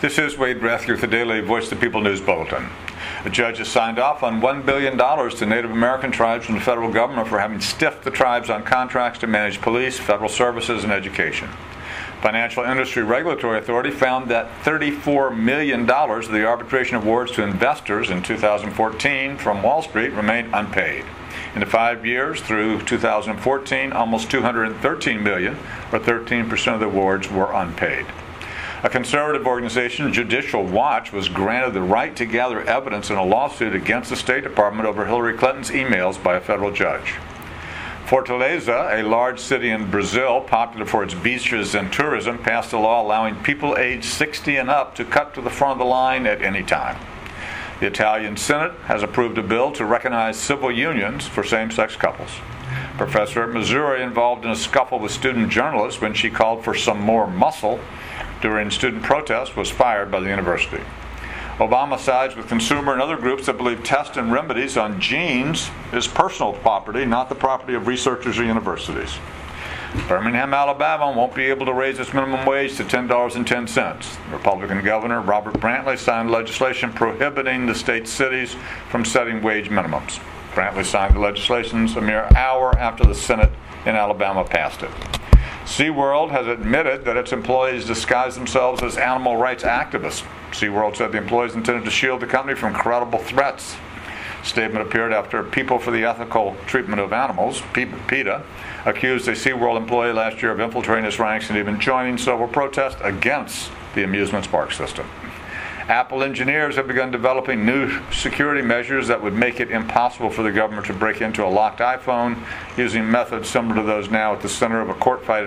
This is Wade Rathke with the Daily Voice of the People News Bulletin. A judge has signed off on $1 billion to Native American tribes from the federal government for having stiffed the tribes on contracts to manage police, federal services, and education. Financial Industry Regulatory Authority found that $34 million of the arbitration awards to investors in 2014 from Wall Street remained unpaid. In the 5 years through 2014, almost $213 million, or 13% of the awards, were unpaid. A conservative organization, Judicial Watch, was granted the right to gather evidence in a lawsuit against the State Department over Hillary Clinton's emails by a federal judge. Fortaleza, a large city in Brazil popular for its beaches and tourism, passed a law allowing people aged 60 and up to cut to the front of the line at any time. The Italian Senate has approved a bill to recognize civil unions for same-sex couples. A professor at Missouri involved in a scuffle with student journalists when she called for some more muscle during student protests was fired by the university. Obama sides with consumer and other groups that believe tests and remedies on genes is personal property, not the property of researchers or universities. Birmingham, Alabama won't be able to raise its minimum wage to $10.10. Republican Governor Robert Brantley signed legislation prohibiting the state's cities from setting wage minimums. Brantley signed the legislation a mere hour after the Senate in Alabama passed it. SeaWorld has admitted that its employees disguise themselves as animal rights activists. SeaWorld said the employees intended to shield the company from credible threats. The statement appeared after People for the Ethical Treatment of Animals, PETA, accused a SeaWorld employee last year of infiltrating its ranks and even joining several protests against the amusement park system. Apple engineers have begun developing new security measures that would make it impossible for the government to break into a locked iPhone using methods similar to those now at the center of a court fight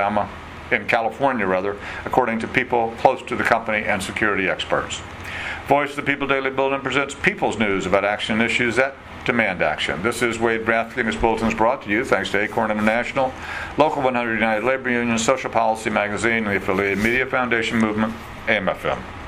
in California, according to people close to the company and security experts. Voice of the People Daily Bulletin presents people's news about action issues that demand action. This is Wade Rathke, and this bulletin is brought to you thanks to Acorn International, Local 100 United Labor Union, Social Policy Magazine, and the affiliated Media Foundation Movement, AM/FM.